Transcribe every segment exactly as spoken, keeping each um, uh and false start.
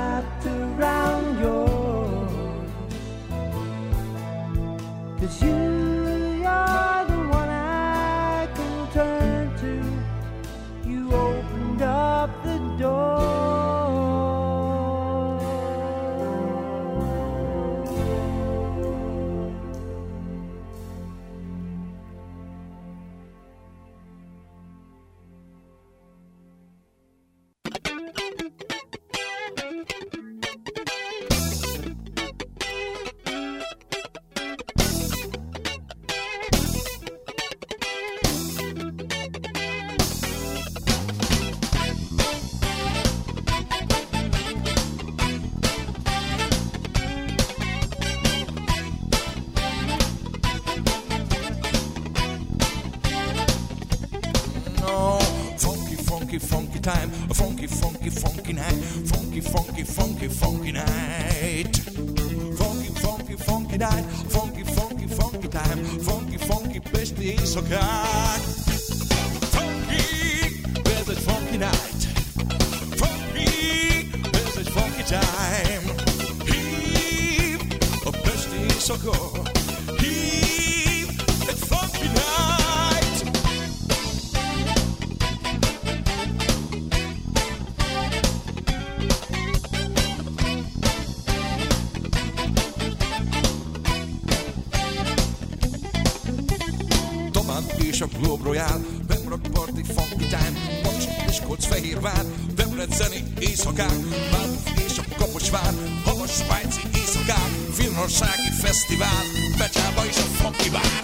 wrapped around yours. 'Cause you, you're the one I can turn to. You opened up the door. Funky time, a funky, funky, funky night, funky, funky, funky, funky night, funky, funky, funky night, funky, funky, funky time, funky, funky, beste éjszakák, funky, ez egy funky night, funky, ez egy funky time, hív a beste éjszaka, hív egy funky night. És a Globe Royale, Pembroke Party, Funky Time, Paks, Miskolc, Fehérvár, Debreceni éjszakák, Bálmuf és a Kaposvár, Havas, svájci éjszakák, Finnországi fesztivál, Becsába és a Funky Bár.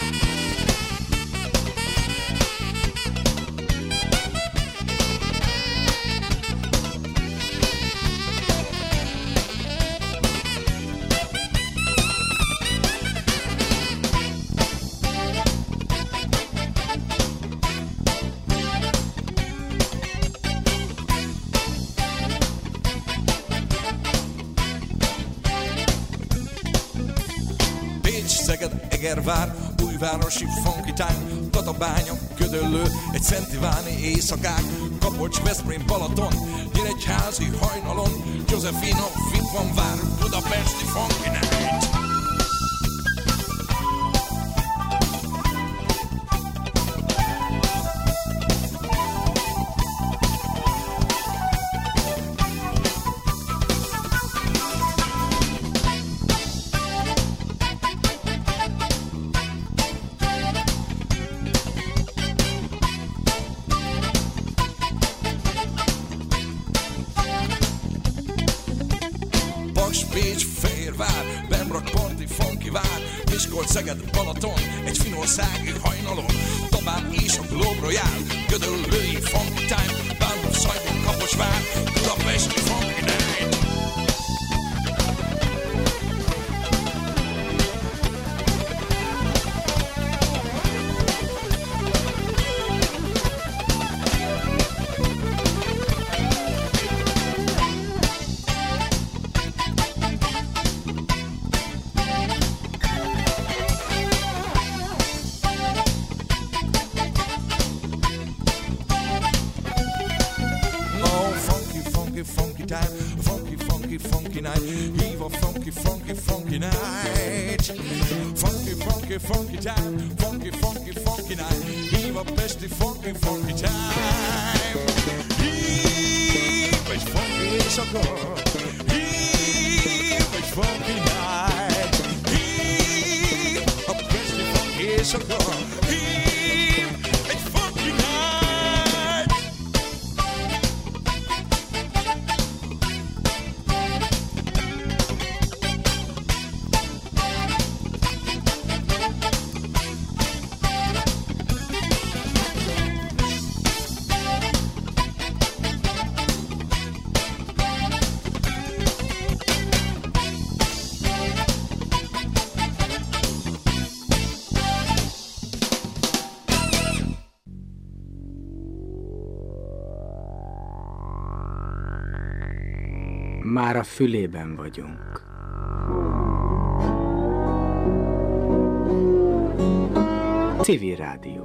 Egervár, Újvárosi Funky Time, Tatabánya, Gödöllő, egy szentiváni éjszakák, Kapocs, Veszprém, Balaton, Nyíregyházi hajnalon, Josefino, Vikvanvár, Budapesti Funky Night. Szeged, Balaton, egy finnországi hajnalon, Tabán és a Globe Royale, Gödöllői Funky Time, Bálmuf, Szajban, Kaposvár, Budapesti Funky Night. Funky time, funky, funky, funky night. Hív a pesti funky, funky time. Hív egy funky éjszaka, hív egy funky night. Hív a pesti funky éjszaka, hív egy funky night. Már a fülében vagyunk. Civil Rádió.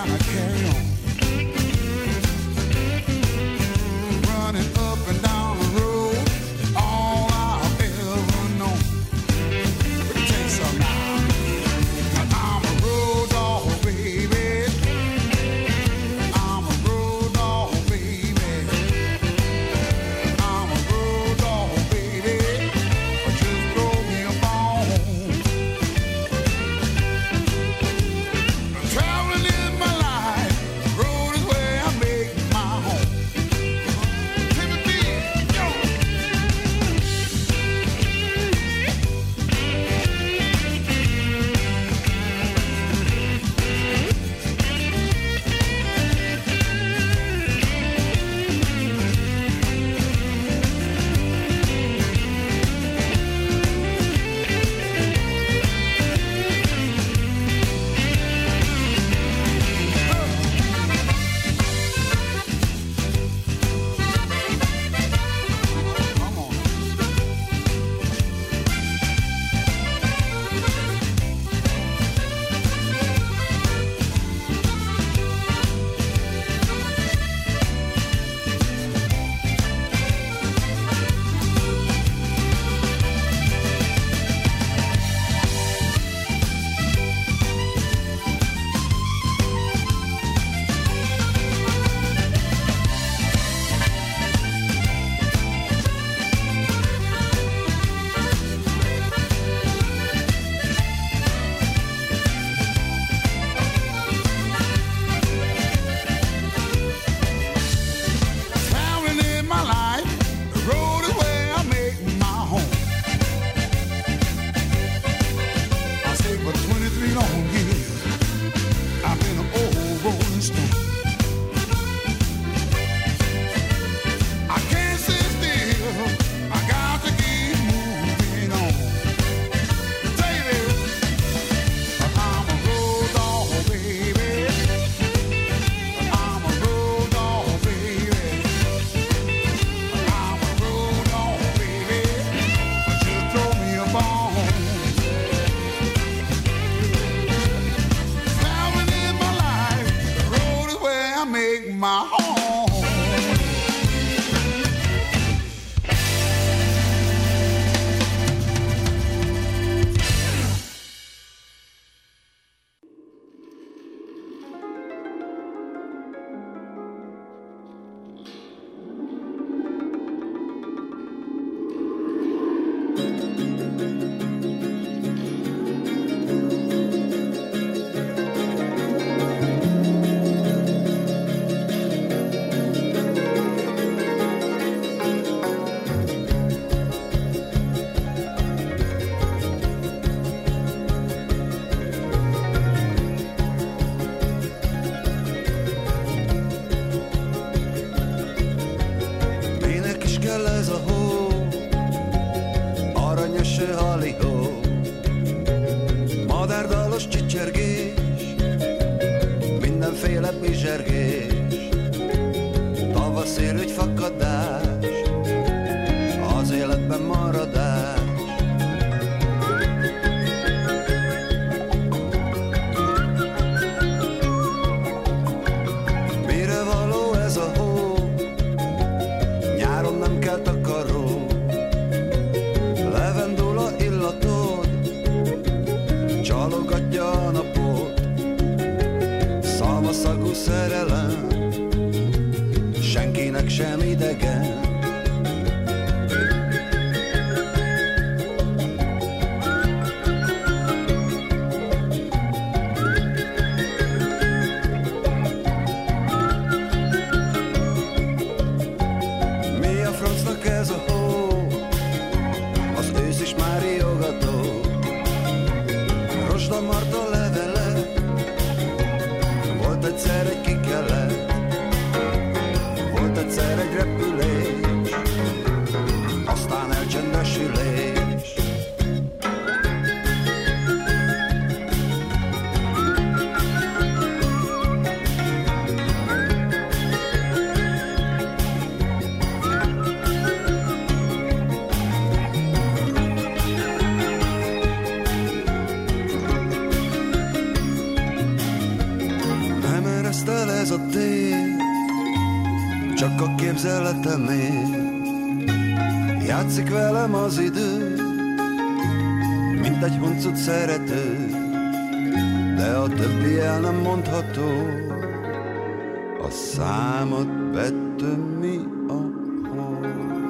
gotta carry on. Running up and down the road, all I've ever known. Let me tell you something now. I'm a road dog, baby. I'm a road dog, baby. I'm a road dog, baby. Just throw me a bone. Traveling in my life, road is where I make my home. Timothy, yo. Come on. Traveling in my life, the road is where I make my home. I say for twenty-three long years, I've been an old rolling stone. I can't sit still, I got to keep moving on. Tell you this, I'm a road dog, baby. I'm a road dog, baby. I'm a road dog, baby. Just throw me a bone. Traveling in my life, the road is where I make my home. Minek is kell ez a hó, aranyos halihó, madárdalos csicsergés, mindenféle bizsergés, tavaszi rügyfakadás, az életben maradás. Mire való ez a hó? Nyáron nem kell takaró, levendula illatod csalogatja a napot, szalmaszagú szerelem, senkinek sem idegen. Mi a francnak ez a hó? Az ősz is már riogató. Rozsda Marta levele, volt egyszer egy kikelet, volt egyszer egy repülés, aztán elcsendesülés. Nem csak a képzeletemért játszik velem az idő, mint egy huncut szerető, de a többi el nem mondható. A számot betömi a hó.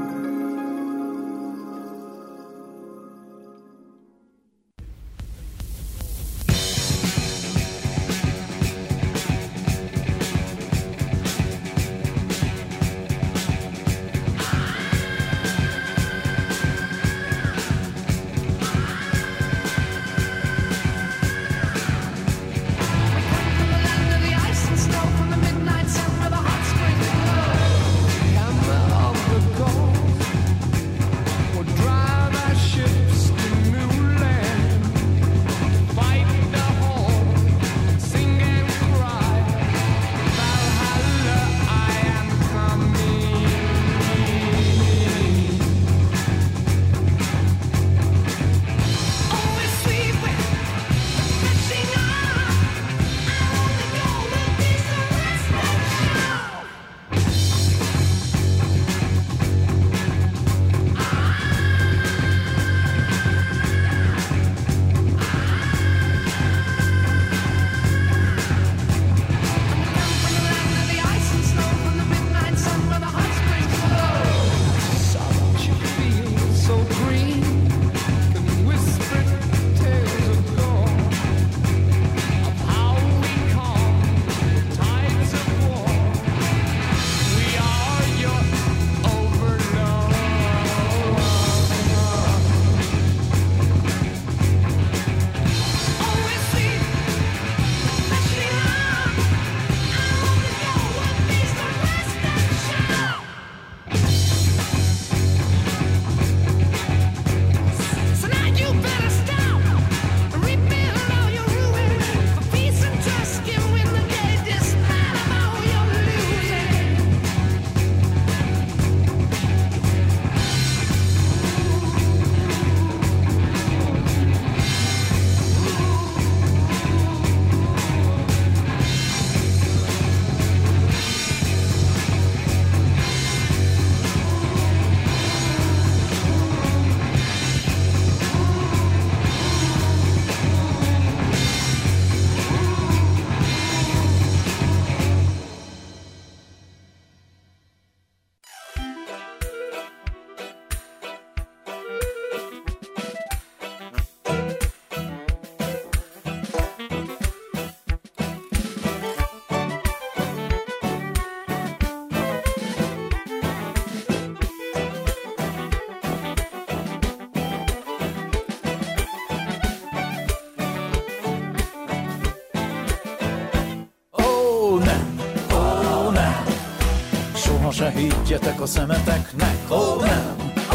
Se higgyetek a szemeteknek, ó nem,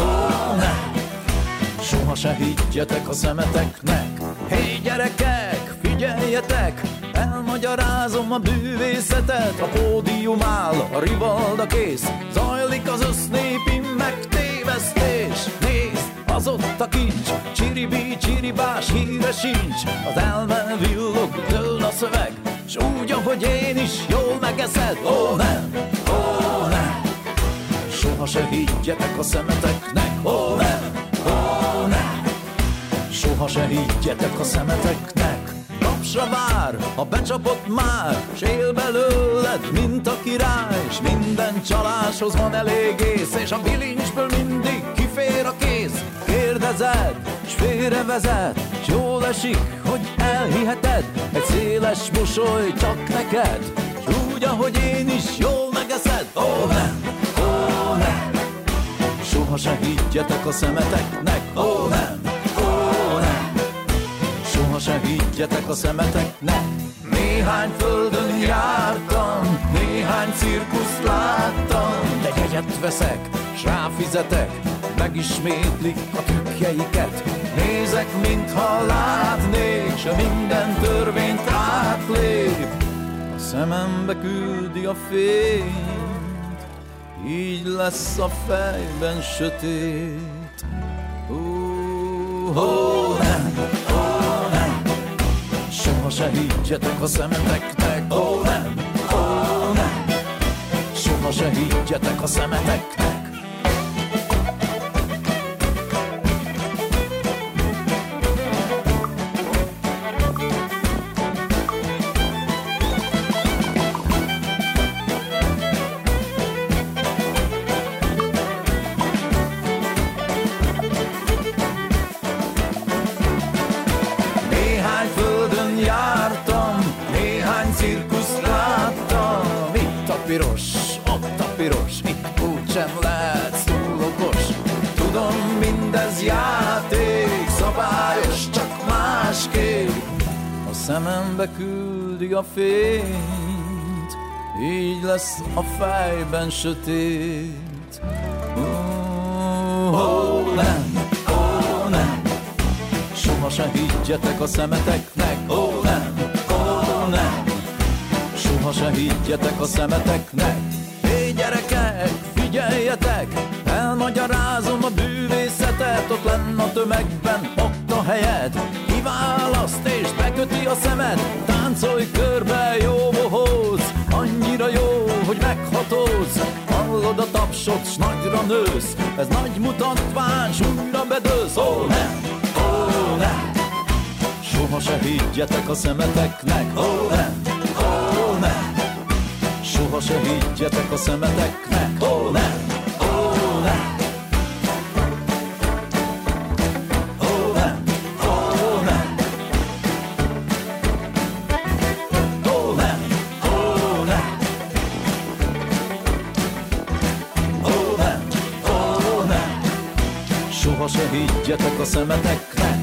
ó nem. Soha se higgyetek a szemeteknek. Hé gyerekek, figyeljetek, elmagyarázom a bűvészetet. A pódium áll, a rivalda kész, zajlik az össznépi megtévesztés. Nézd, az ott a kincs, csiribí, csiribás híre sincs. Az elme villog, dől a szöveg, s úgy, ahogy én is jól megeszed. Ó nem, ó nem. Soha se higgyetek a szemeteknek, ó nem, ó nem. Soha se higgyetek a szemeteknek. Tapsra vár, ha becsapott már, s él belőled, mint a király. S minden csaláshoz van elég ész, és a bilincsből mindig kifér a kész. Kérdezed, s félrevezet, s jól esik, hogy elhiheted. Egy széles mosoly csak neked, s úgy, ahogy én is jól megeszed. Ó nem, ó nem. Soha se higgyetek a szemeteknek, ó nem, ó nem. Soha se higgyetek a szemeteknek. Néhány földön jártam, néhány cirkuszt láttam, de jegyet veszek, s ráfizetek, megismétlik a trükkjeiket. Nézek, mintha látnék, s minden törvényt átlép. A szemembe küldi a fényt, így lesz a fejben sötét. Ó, ó, nem, ó, nem. Soha se higgyetek a szemeteknek, ó, nem, ó, nem. Soha se higgyetek a szemeteknek. Néhány földön jártam, néhány cirkuszt láttam. Itt a piros, ott a piros, itt úgysem lehetsz túl okos. Tudom, mindez játék, szabályos, csak másképp. A szemembe küldi a fényt, így lesz a fejben sötét. Ó, ó, nem, ó, nem, soha se higgyetek a szemeteknek. Ó, nem, ó, nem, soha se higgyetek a szemeteknek. Hé, gyerekek, figyeljetek, elmagyarázom a bűvészetet. Ott lenn a tömegben, ott a helyed, kiválaszt és beköti a szemed. Táncolj körbe, jó bohóc, annyira jó, hogy meghatódsz. Hallod a tapsot, s nagyra nősz, ez nagy mutatvány, s újra bedőlsz. Ó, nem, ó, nem, soha se higgyetek a szemeteknek. Ó, nem, ó, nem, soha se higgyetek a szemeteknek. Ó, nem, ó, nem, ó, nem, ó, nem, ó, nem, ó, nem, ó, nem, ó, nem, soha se higgyetek a szemeteknek.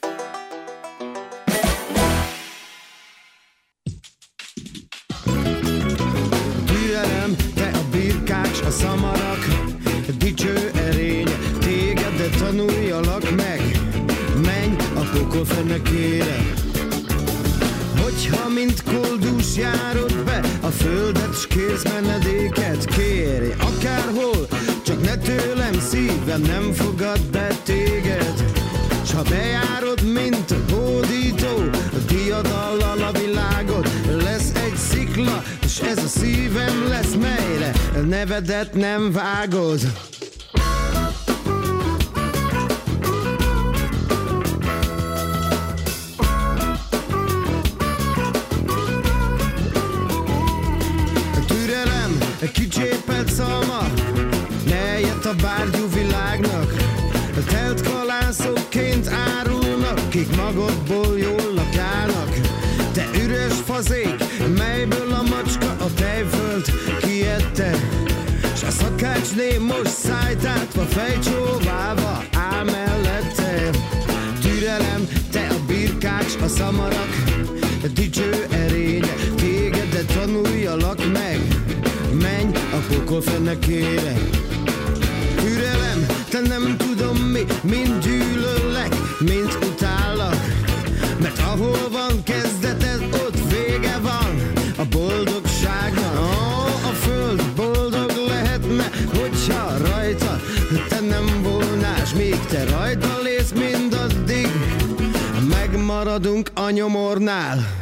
Türelem, te a birkács, a szamarak, dicső erény, téged, de tanuljalak meg, menj a pokol fenekére. Hogyha mint koldus járod be a földet, s kérsz menedéket, kérj akárhol, csak ne tőlem, szívem nem fogad be téged. S ha bejárod, mint a hódító, a diadallal a világot, lesz egy szikla, és ez a szívem lesz, melyre nevedet nem vágod. Türelem, kicsépelt szalma, ne jött a bárgyú világnak. Telt kalászokként árulnak, kik magadból jól lakálnak. Te üres fazék, melyből a macska a tejföld kiette, s a szakácsné most szájtátva, fejcsóválva áll mellette. Türelem, te a birkács, a szamarak, dicső erénye, téged, de tanuljalak meg, menj a pokol fenekére. Türelem, te nem tudom mi, mind gyűlöllek, mind utállak, mert ahol van kezdeted, ott vége van a boldogságnak. Ó, a föld boldog lehetne, hogyha rajta te nem volnás, míg te rajta lész mindaddig, megmaradunk a nyomornál.